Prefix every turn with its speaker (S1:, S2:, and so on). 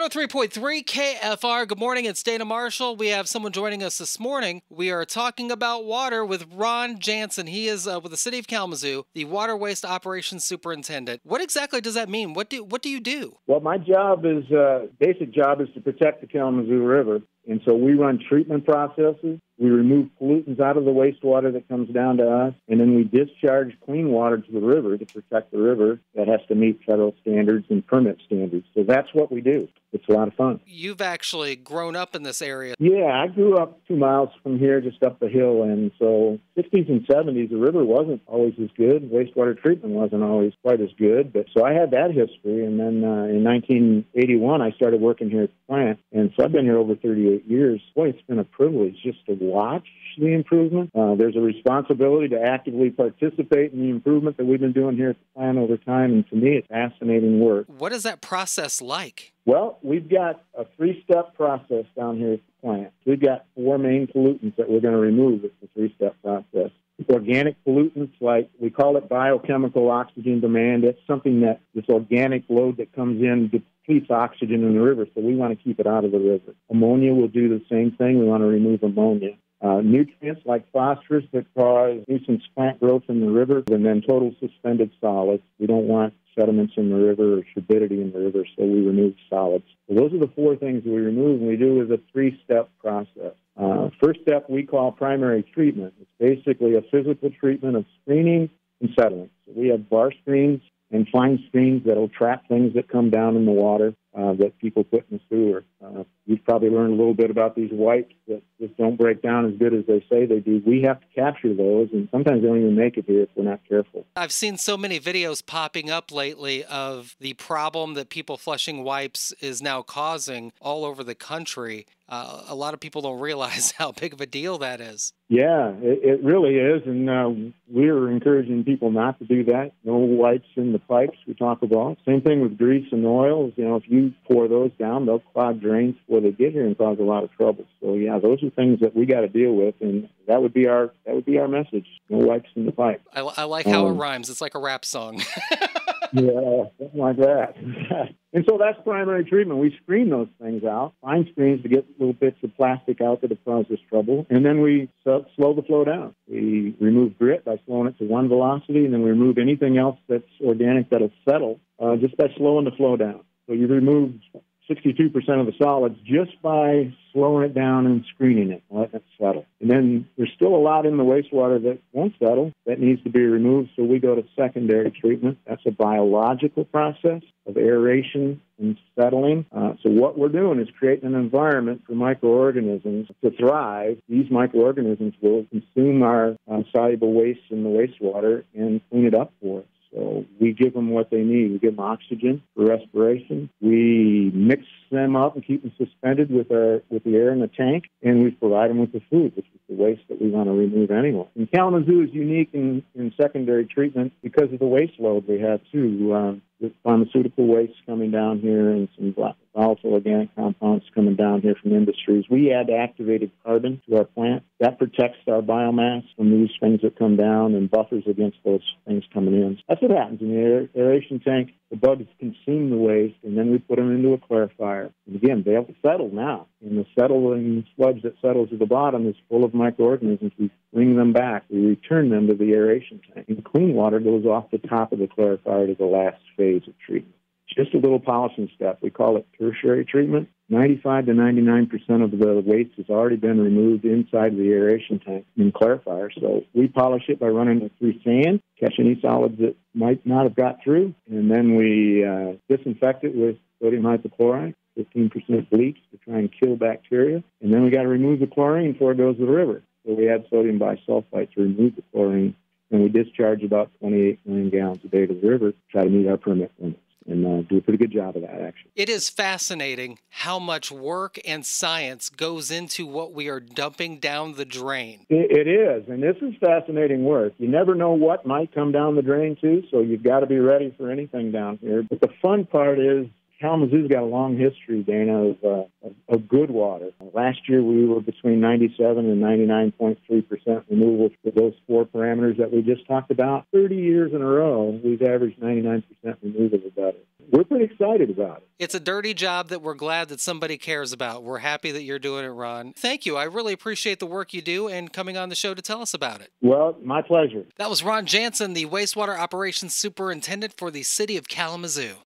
S1: 103.3 KFR. Good morning, it's Dana Marshall. We have someone joining us this morning. We are talking about water with Ron Jansen. He is with the City of Kalamazoo, the Water Waste Operations Superintendent. What exactly does that mean? What do you do?
S2: Well, my job is, basic job is to protect the Kalamazoo River. And so we run treatment processes. We remove pollutants out of the wastewater that comes down to us, and then we discharge clean water to the river to protect the river that has to meet federal standards and permit standards. So that's what we do. It's a lot of fun.
S1: You've actually grown up in this area.
S2: Yeah, I grew up 2 miles from here, just up the hill, and so 60s and 70s, the river wasn't always as good. Wastewater treatment wasn't always quite as good, but so I had that history, and then in 1981, I started working here at the plant, and so I've been here over 38 years. Boy, it's been a privilege just to watch the improvement. There's a responsibility to actively participate in the improvement that we've been doing here at the plant over time, and to me, it's fascinating work.
S1: What is that process like?
S2: Well, we've got a 3-step process down here at the plant. We've got 4 main pollutants that we're going to remove with the 3-step process. Organic pollutants, like we call it biochemical oxygen demand. It's something that this organic load that comes in depletes oxygen in the river, so we want to keep it out of the river. Ammonia will do the same thing. We want to remove ammonia. Nutrients like phosphorus that cause nuisance plant growth in the river, and then total suspended solids. We don't want sediments in the river or turbidity in the river, so we remove solids. So those are the 4 things that we remove, and we do is a 3-step process. First step we call primary treatment. It's basically a physical treatment of screening and settling. So we have bar screens and fine screens that will trap things that come down in the water that people put in the sewer. You've probably learned a little bit about these wipes that just don't break down as good as they say they do. We have to capture those, and sometimes they don't even make it here if we're not careful.
S1: I've seen so many videos popping up lately of the problem that people flushing wipes is now causing all over the country. A lot of people don't realize how big of a deal that is.
S2: Yeah, it really is, and we're encouraging people not to do that. No wipes in the pipes we talk about. Same thing with grease and oils. You know, if you pour those down, they'll clog drains before they get here and cause a lot of trouble. So yeah, those are things that we got to deal with, and that would be our message. No wipes in the pipe.
S1: I like how it rhymes. It's like a rap song.
S2: Yeah, something like that. And so that's primary treatment. We screen those things out, fine screens to get little bits of plastic out that have caused us trouble, and then we slow the flow down. We remove grit by slowing it to 1 velocity, and then we remove anything else that's organic that'll settle just by slowing the flow down. So you remove 62% of the solids just by slowing it down and screening it, letting it settle. And then there's still a lot in the wastewater that won't settle, that needs to be removed, so we go to secondary treatment. That's a biological process of aeration and settling. So what we're doing is creating an environment for microorganisms to thrive. These microorganisms will consume our soluble waste in the wastewater and clean it up for us. So we give them what they need. We give them oxygen for respiration. We mix them up and keep them suspended with the air in the tank, and we provide them with the food, which is the waste that we want to remove anyway. And Kalamazoo is unique in secondary treatment because of the waste load we have, too. With pharmaceutical waste coming down here and some volatile organic compounds coming down here from industries. We add activated carbon to our plant. That protects our biomass from these things that come down and buffers against those things coming in. That's what happens in the aeration tank. The bugs consume the waste, and then we put them into a clarifier. And again, they have to settle now. And the settling sludge that settles at the bottom is full of microorganisms. We bring them back. We return them to the aeration tank. And clean water goes off the top of the clarifier to the last phase of treatment. Just a little polishing step. We call it tertiary treatment. 95 to 99% of the waste has already been removed inside the aeration tank in clarifier. So we polish it by running it through sand, catch any solids that might not have got through, and then we disinfect it with sodium hypochlorite, 15% bleach to try and kill bacteria. And then we got to remove the chlorine before it goes to the river. So we add sodium bisulfite to remove the chlorine, and we discharge about 28 million gallons a day to the river to try to meet our permit limits. And do a pretty good job of that, actually.
S1: It is fascinating how much work and science goes into what we are dumping down the drain.
S2: It is, and this is fascinating work. You never know what might come down the drain, too, so you've got to be ready for anything down here. But the fun part is Kalamazoo's got a long history, Dana, of good water. Last year we were between 97 and 99.3% renewable for those four parameters that we just talked about. 30 years in a row, we've averaged 99% renewable or better. We're pretty excited about it.
S1: It's a dirty job that we're glad that somebody cares about. We're happy that you're doing it, Ron. Thank you. I really appreciate the work you do and coming on the show to tell us about it.
S2: Well, my pleasure.
S1: That was Ron Jansen, the wastewater operations superintendent for the city of Kalamazoo.